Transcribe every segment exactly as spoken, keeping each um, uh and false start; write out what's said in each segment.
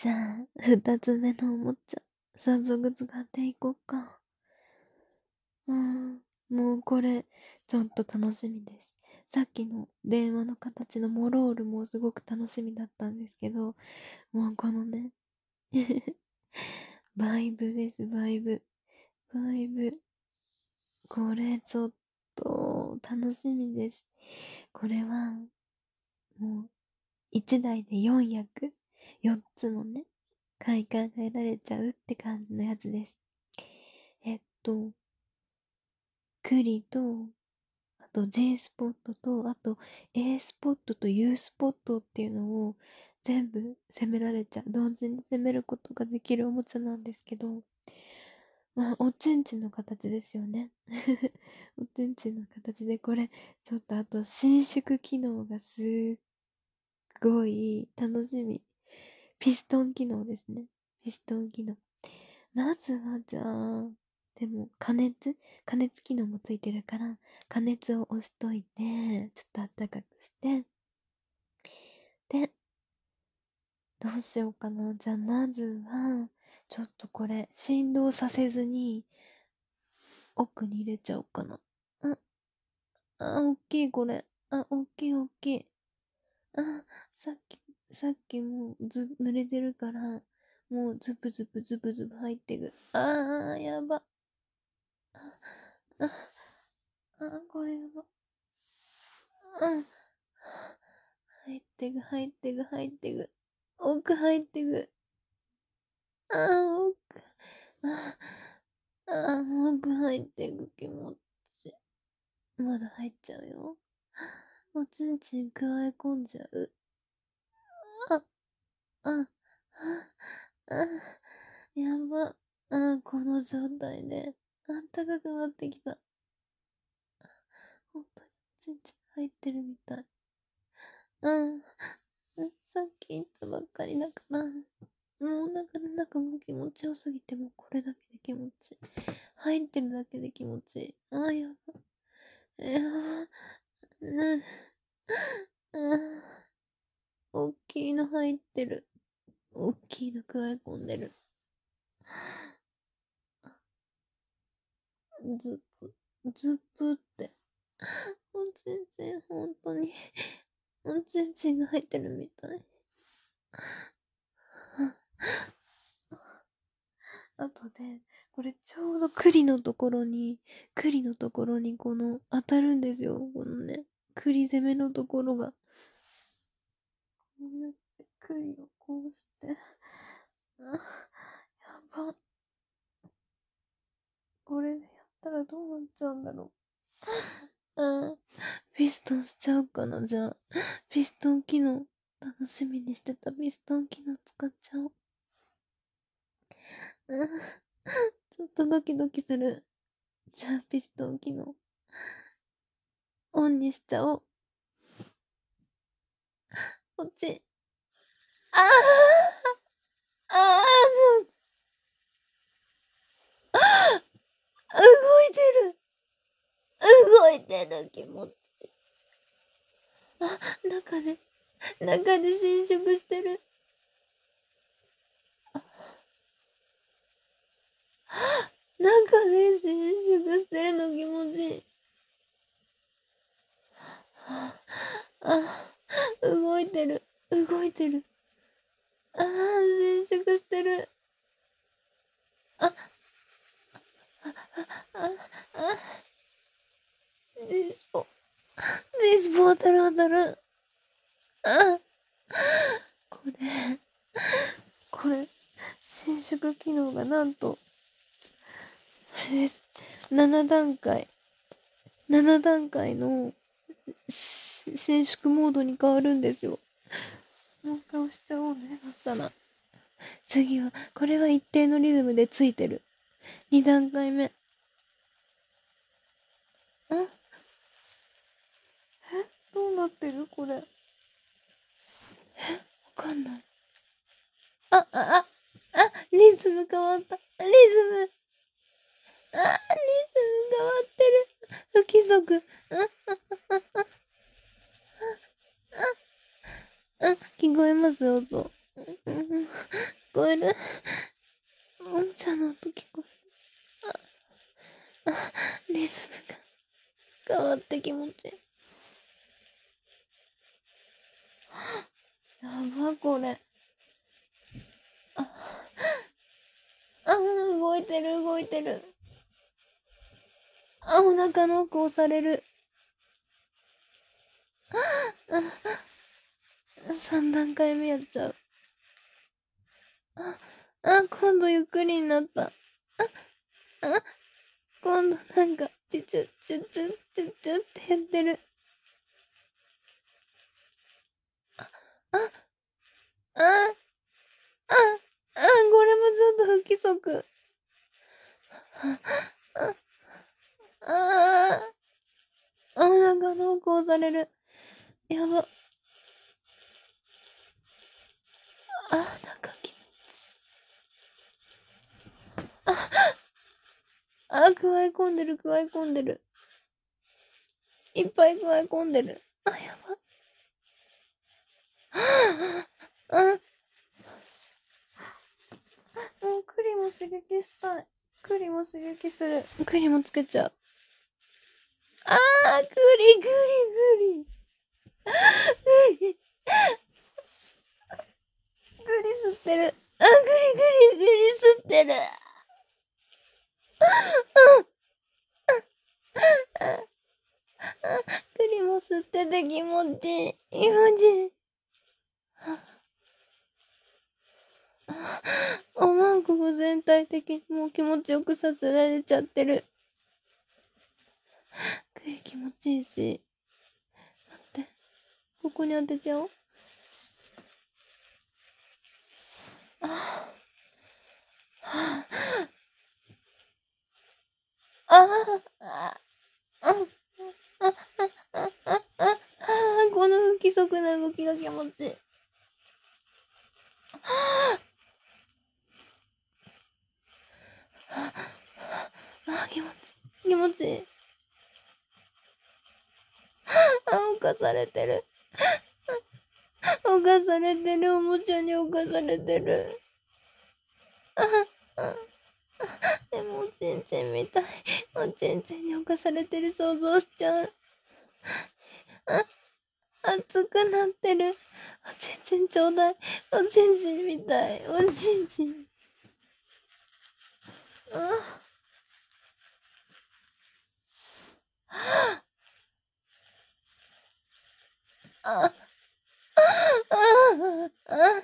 じゃあ、二つ目のおもちゃ、早速使っていこうか。うん、もうこれ、ちょっと楽しみです。さっきの電話の形のモロールもすごく楽しみだったんですけど、もうこのね、バイブです、バイブ。バイブ。これちょっと楽しみです。これは、もう、一台でよん役、よっつのね、買い考えられちゃうって感じのやつです。えっと、栗と、あと J スポットと、あと A スポットと U スポットっていうのを全部攻められちゃう。同時に攻めることができるおもちゃなんですけど、まあ、おちんちんの形ですよね。おちんちんの形で、これ、ちょっとあと伸縮機能がすっごい楽しみ。ピストン機能ですね。ピストン機能。まずは、じゃあ、でも、加熱加熱機能もついてるから、加熱を押しといて、ちょっとあったかくして、で、どうしようかな。じゃあ、まずは、ちょっとこれ、振動させずに、奥に入れちゃおうかな。あ、あ、おっきい、これ。あ、おっきい、おっきい。あ、さっき、さっきもうず、濡れてるから、もうズブズブズブズブ入ってく。あー、やば。あ、あ、これやば。うん。入ってく、入ってく、入ってく。奥入ってく。あー、奥。あ、あー、奥入ってく気持ち。まだ入っちゃうよ。おちんちん加え込んじゃう。あ、あ、あ、あ、やば。あ、この状態で、あったかくなってきた。ほんとにおちんちん入ってるみたい。うん。さっき言ったばっかりだから、もうお腹の中も気持ちよすぎて、もうこれだけで気持ちいい。入ってるだけで気持ちいい。あー、やば。いやー、うん、うん。おっきいの入ってる。おっきいの加え込んでる。ずっと、ずっぷって。おちんちん、ほんとに、おちんちんが入ってるみたい。あとで、これちょうど栗のところに、栗のところにこの当たるんですよ。このね、栗攻めのところが。こうやって栗をこうして。あ、やば。これでやったらどうなっちゃうんだろう。ああ、ピストンしちゃおうかな、じゃあ。ピストン機能。楽しみにしてたピストン機能使っちゃおう。うん、ちょっとドキドキする。じゃあ、ピストン機能。オンにしちゃおう。こっち。ああああちょ動いてる動いてる気持ち。あ、中で、中で伸縮してる。中で伸縮してるの気持ちいい。あ、動いてる。動いてる。ああ、伸縮してる。あ、あ、あ、あ、G スポ。G スポ当たる当たる。あ、これ、これ、伸縮機能がなんと、あれです。なな段階。なな段階の伸縮モードに変わるんですよ。もう一回押しちゃおうね。そしたら。次は、これは一定のリズムでついてる。に段階目。ん、え、どうなってるこれ。え、わかんない。あ、あ、あ、あ、リズム変わった。リズム。あ、リズム変わってる。不規則。あ、あ、あ、あ、あ、あ、聞こえます音。うん、 こえる。おもちゃの音聞こえる。あ、あ、リズムが変わって気持ちいい。やば、これ。あ、あ、動いてる、動いてる。あ、お腹の奥押される。あ、さん段階目やっちゃう。あ、あ、今度ゆっくりになった。あ、あ、今度なんか、チュチュ、チュチュ、チュチュってやってる。あ、あ、あ、あ、あ、これもちょっと不規則。あ、あ、あ、お腹の奥押される。やば。あ、なんか気持ちいい。あ、あ、加え込んでる、加え込んでる。いっぱい加え込んでる。あ、やば。あ、もう栗も刺激したい。栗も刺激する。栗もつけちゃう。あー、栗、栗、栗。栗。栗吸ってる。あ、栗、栗、栗吸ってる。あ、あ、栗も吸ってて気持ちいい。気持ちいい。おまんこが全体的にもう気持ちよくさせられちゃってる。栗気持ちいいし。待って。ここに当てちゃおう。あ、あ、あ、あ、あ、あ、あ、あ、あ、この不規則な動きが気持ちいい。あ、気持ちいい。気持ちいい。あ、犯されてる。犯されてる。おもちゃに犯されてる。あ、あ、でもおちんちんみたい。おちんちんに侵されてる想像しちゃう。あ、熱くなってる。おちんちんちょうだい。おちんちんみたい。おちんちん。あ、あ、あ、あ、あ、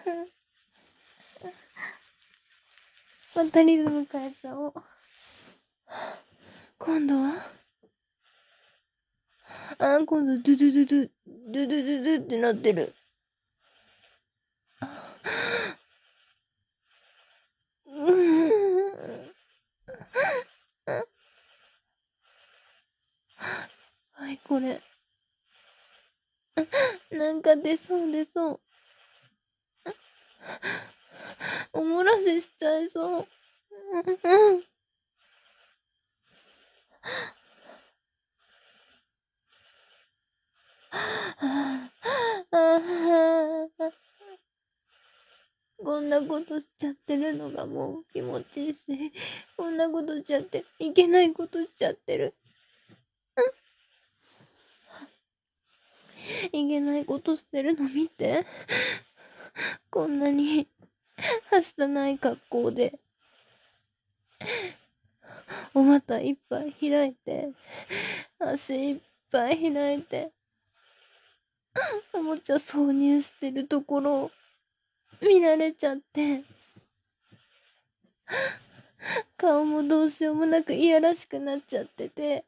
またリズム変えちゃおう。今度はあ、今度ドゥドゥドゥドゥ、ドゥドゥドゥドゥってなってる。うーん。はい、これ。なんか出そう出そう。おもらししちゃいそう。うん。こんなことしちゃってるのがもう気持ちいいし、こんなことしちゃって、いけないことしちゃってる。いけないことしてるの見て。こんなに、はしたない格好で、お股いっぱい開いて、足いっぱい開いて、おもちゃ挿入してるところを見られちゃって、顔もどうしようもなくいやらしくなっちゃってて、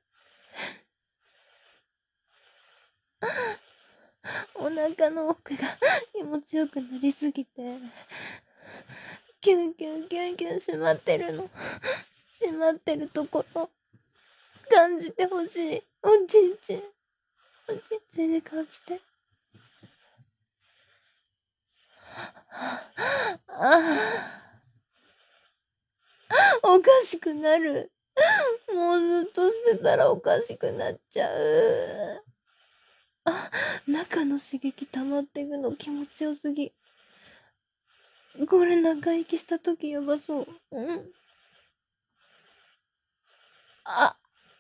お腹の奥が気持ちよくなりすぎて、キュンキュンキュンキュン閉まってるの。閉まってるところ、感じてほしい。おちんちん。おちんちんで感じて。ああ、おかしくなる。もうずっとしてたらおかしくなっちゃう。あ、中の刺激溜まってくの気持ちよすぎ。 これ長生きした時やばそう。うん。あ、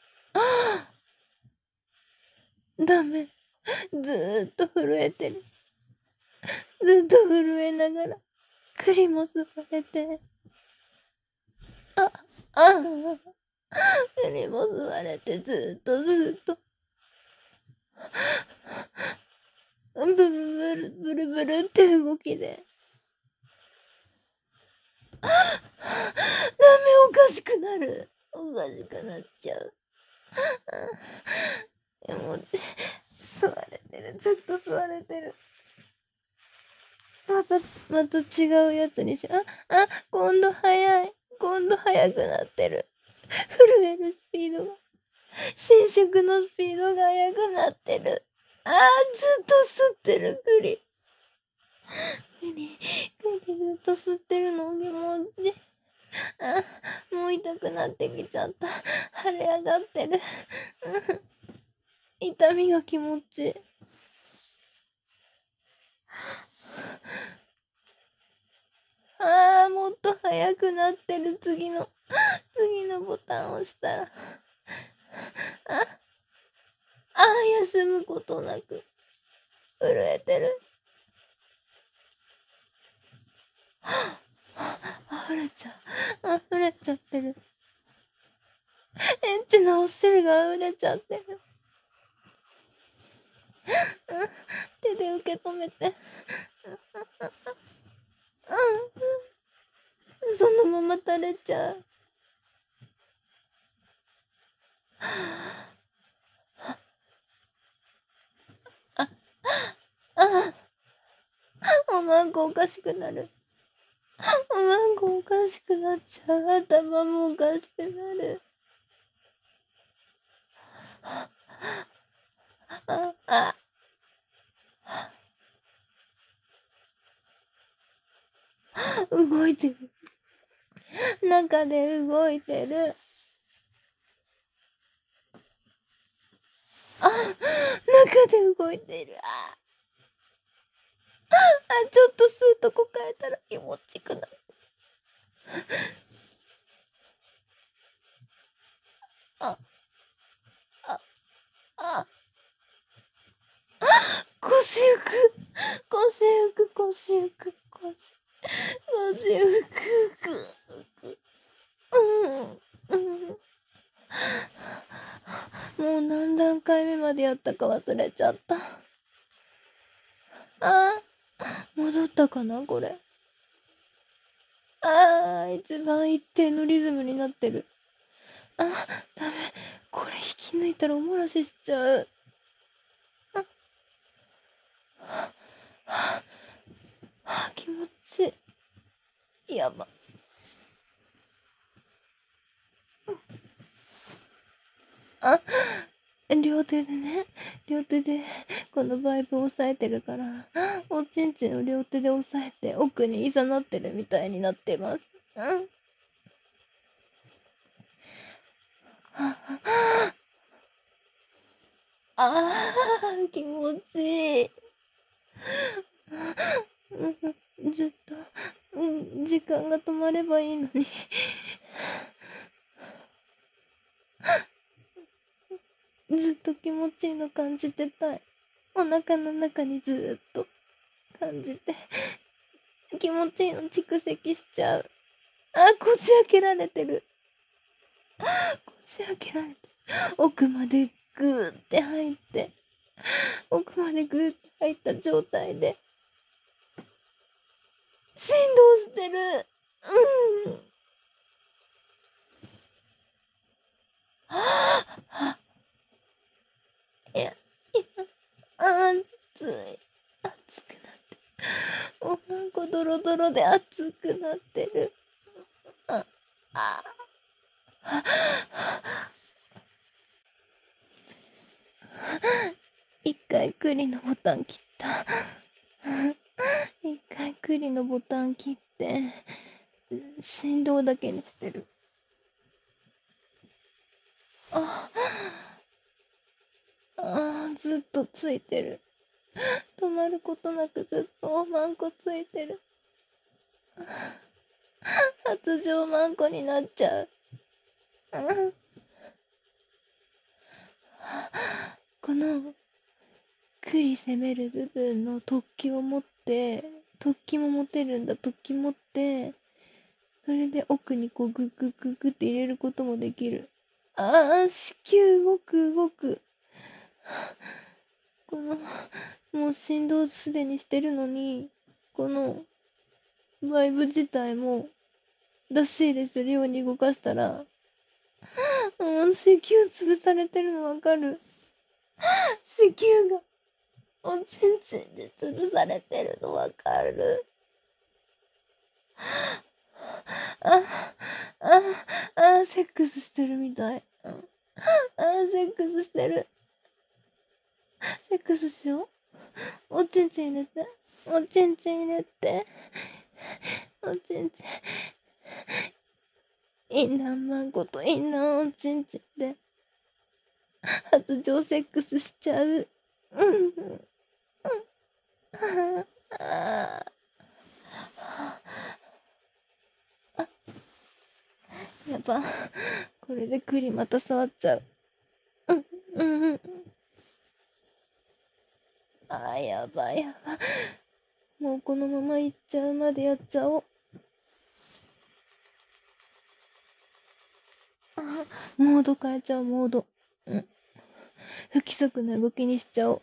ダメ。ずーっと震えてる。ずっと震えながら、栗も吸われて、あ、ああ、栗も吸われて、ずっとずっと、ブルブル、ブルブルって動きで、ダメ、おかしくなる。おかしくなっちゃう。でも、吸われてる。ずっと吸われてる。また、また違うやつにし、あ、あ、今度早い。今度早くなってる。震えるスピードが。伸縮のスピードが速くなってる。あー、ずっと吸ってる、栗。栗、栗ずっと吸ってるの気持ちいい。あ、もう痛くなってきちゃった。腫れ上がってる。痛みが気持ちいい。あー、もっと速くなってる。次の、次のボタンを押したら。あ、あー、休むことなく、震えてる。溢れちゃう。溢れちゃってる。エッチなお汁が溢れちゃってる。手で受け止めて。うん、そのまま垂れちゃう。あ、あ、おまんこおかしくなる。おまんこおかしくなっちゃう。頭もおかしくなる。あ、あ、動いてる。中で動いてる。あ、中で動いてる。あ、あ、ちょっと吸うとこ変えたら気持ちくなる。あ、あ、あ、腰浮く。腰浮く、腰浮く、腰。腰浮く。うん。うん。もう何段階目までやったか忘れちゃった。あー、戻ったかなこれ。あー、一番一定のリズムになってる。あ、ダメ。これ引き抜いたらおもらししちゃう。あ、はあ、はあ、気持ちいい。やば。あ、両手でね、両手でこのバイブを押さえてるから、おちんちんを両手で押さえて奥にいざなってるみたいになってます。うん。ああー、気持ちいい。うん、ずっと、うん、時間が止まればいいのに。ずっと気持ちいいの感じてたい。お腹の中にずっと感じて、気持ちいいの蓄積しちゃう。あ、こじ開けられてる。こじ開けられてる。奥までグーって入って、奥までグーって入った状態で、振動してる。うん。はあ、いや、いや、熱い。熱くなって。おまんこドロドロで熱くなってる。あ、あ、一回栗のボタン切った。一回栗のボタン切って、振動だけにしてる。あ、あー、ずっとついてる。止まることなくずっとおまんこついてる。あ発情マンコになっちゃう。うん、この栗攻める部分の突起を持って、突起も持てるんだ。突起持って、それで奥にこうグッグッグッグって入れることもできる。ああ、子宮動く動く。この、もう振動すでにしてるのに、このバイブ自体も出し入れするように動かしたら、もう子宮潰されてるのわかる？子宮が、もう全然で潰されてるのわかる？あ、あ、あ、セックスしてるみたい。あ、セックスしてる。セックスしよう。おちんちん入れて。おちんちん入れて。おちんちん。インナーマンコとインナーおちんちんで発情セックスしちゃう。うん。ああ、やば。これで栗また触っちゃう。うん、うん、うん。あ、やばいやばい。もうこのままいっちゃうまでやっちゃおう。あ、モード変えちゃう、モード。うん。不規則な動きにしちゃおう。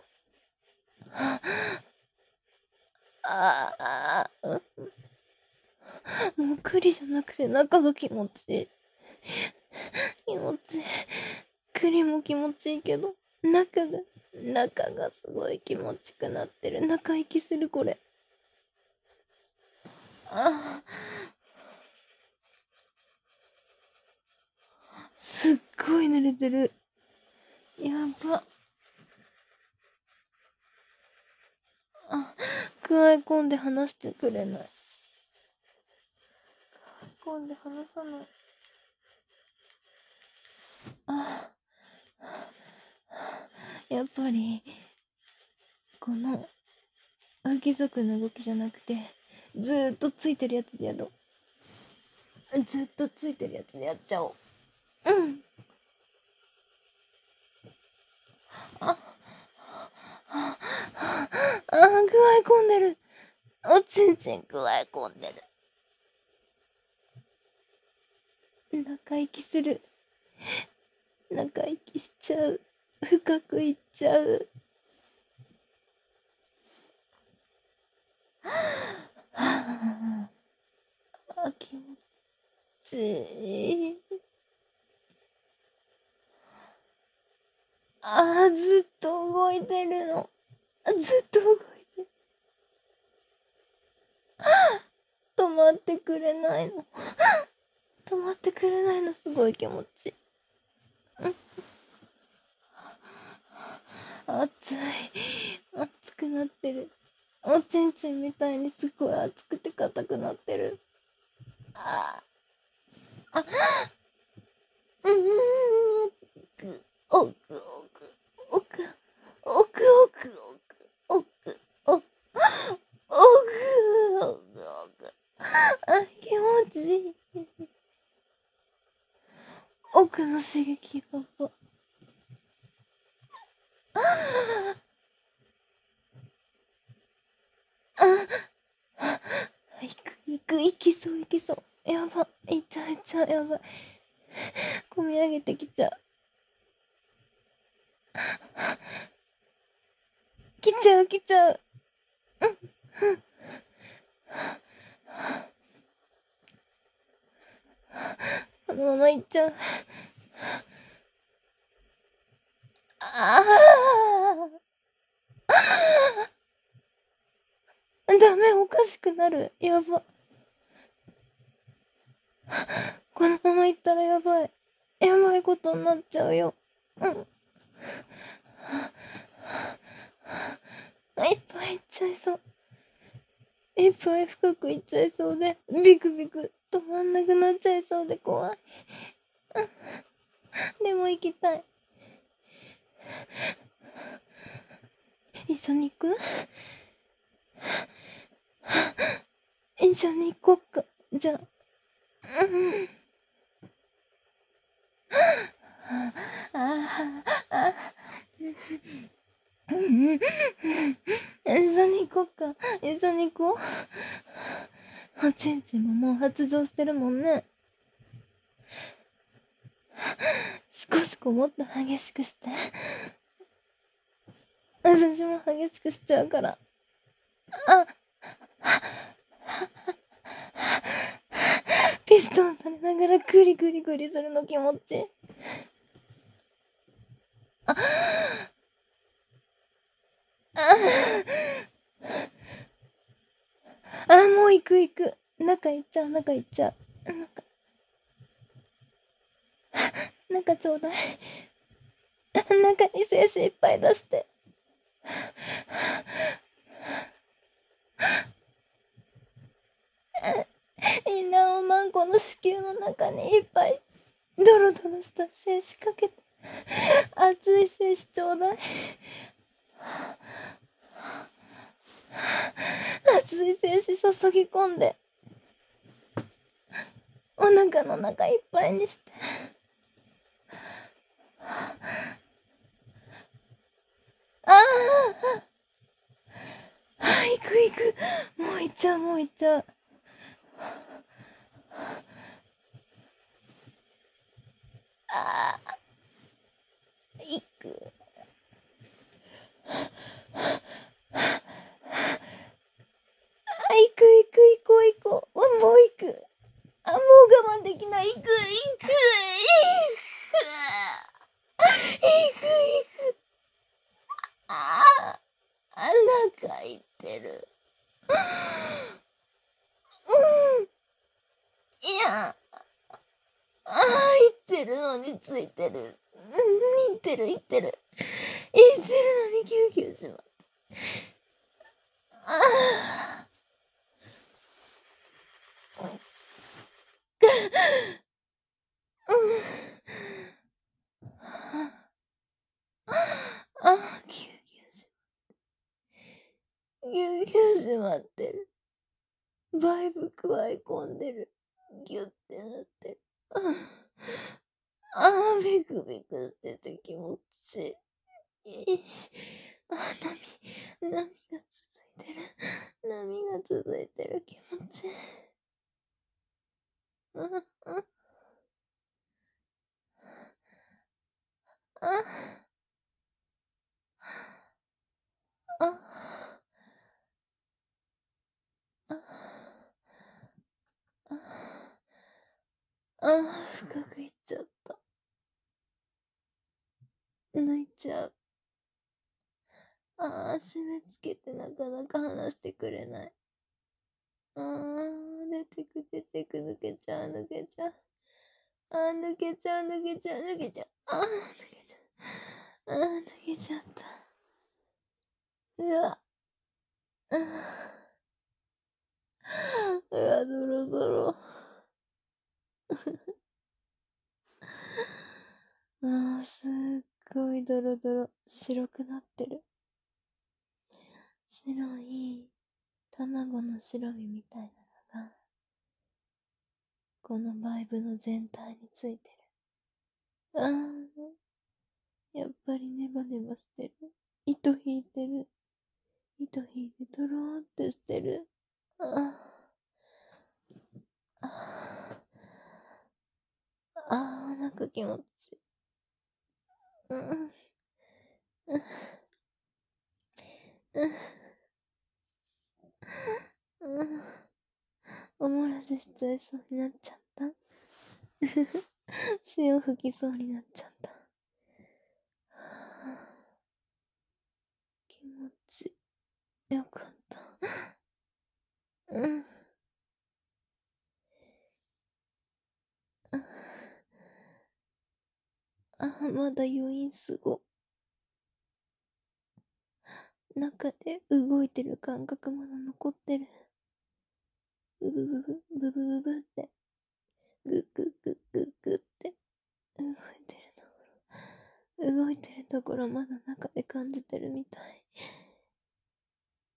ああ、もう栗じゃなくて中が気持ちいい。気持ちいい。栗も気持ちいいけど、中が、中がすごい気持ちくなってる。中息する、これ。ああ、すっごい濡れてる。やば。あ、くわえ込んで話してくれない。くわえ込んで話さない。あ、やっぱり、この、不規則な動きじゃなくて、ずーっとついてるやつでやろう。ずっとついてるやつでやっちゃおう。うん。あ、あ、あ、あ、具合込んでる。おちんちん具合込んでる。中息する。中息しちゃう。深くいっちゃう。あ、気持ちいい。あー、ずっと動いてるの。ずっと動いてる。止まってくれないの。止まってくれないの、すごい気持ちいい。熱い。熱くなってる。おちんちんみたいにすごい熱くて硬くなってる。ああ、うん、ぐ、おくおく、おく、おくおくおく、おく、おく、おく、おく、おく。あ、気持ちいい。奥の刺激がば。あ、いく、いく、いきそう、いきそう。やば。いっちゃう、いっちゃう、やばい。こみ上げてきちゃう。来ちゃう、来ちゃう。うん。このままいっちゃう。ああ。ダメ、おかしくなる。やば。このままいったらやばい。やばいことになっちゃうよ。うん。いっぱいいっちゃいそう。いっぱい深くいっちゃいそうで、ビクビク止まんなくなっちゃいそうで怖い。うん。でも行きたい。一緒に行く？一緒に行こっか。じゃあ。 あああ一緒に行こっか。一緒に行こう。おちんちんももう発情してるもんね。少しこうもっと激しくして。私も激しくしちゃうから。あピストンされながらグリグリグリするの気持ちいい。あああ、もう行く行く。中行っちゃう、中行っちゃう。中、中ちょうだい。中に精子いっぱい出して。インナーをマンコの子宮の中にいっぱいドロドロした精子かけて、熱い精子ちょうだい。熱い精子注ぎ込んで、お腹の中いっぱいにして。あああ、行く行く。もう行っちゃう、もう行っちゃう。ああ、行く。あ、行く行く行こう行こう。もう行く。あ、もう我慢できない。行く行く行く。行く行く。ああ、腹いってる。うん。いや、ああ、言ってるのについてる。うん、言ってる言ってる。言ってるのに救急しまった。ああ。うん。ああ、救急し救急しまってる。バイブ加え込んでる。ギュってなってる。ああ、ビクビクしてて気持ちいい。あ、波、波が続いてる。波が続いてる気持ちいい。あ、あ、あ、あ、あ、あ、あ、深くいっちゃった。抜いちゃう。ああ、締め付けてなかなか話してくれない。ああ、出てく出てく、抜けちゃう抜けちゃう。あー、抜けちゃう抜けちゃう抜けちゃう。あー、抜けちゃう。あー、抜けちゃった。うわ。あー、うわ、ドロドロ。あー、すっごいドロドロ。白くなってる。白い卵の白身みたいなのが、このバイブの全体についてる。あー、やっぱりネバネバしてる。糸引いてる。糸引いてドローってしてる。あー、あー、あー、なんか気持ちいい。うん、うん、うん、うん。おもらししちゃいそうになっちゃった。潮吹きそうになっちゃった。気持ちよかった。うん。あ、まだ余韻すご。中で動いてる感覚まだ残ってる。ブブブブ、ブブブブって。グッグッグッグッグッって動いてるところ。動いてるところまだ中で感じてるみたい。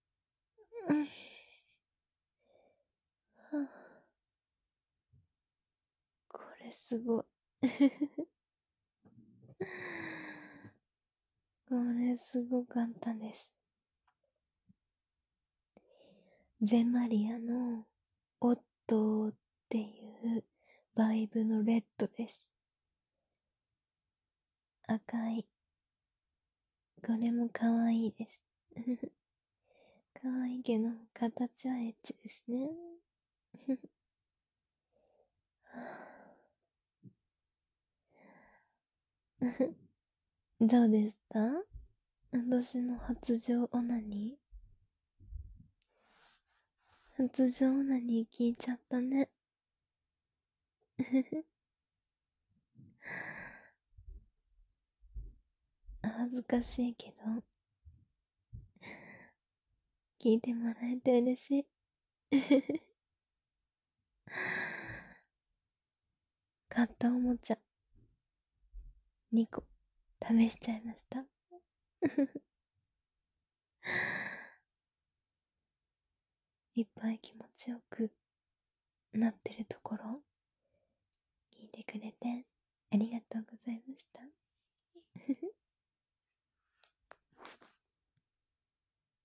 うん。はすごい。これすごかったです。ゼンマリアのオットーっていうバイブのレッドです。赤い。これもかわいいです。かわいいけど、形はエッチですね。どうでした？私の発情オナニー発情オナニー聞いちゃったね。恥ずかしいけど、聞いてもらえて嬉しい。買ったおもちゃにこ試しちゃいました。いっぱい気持ちよくなってるところ聞いてくれて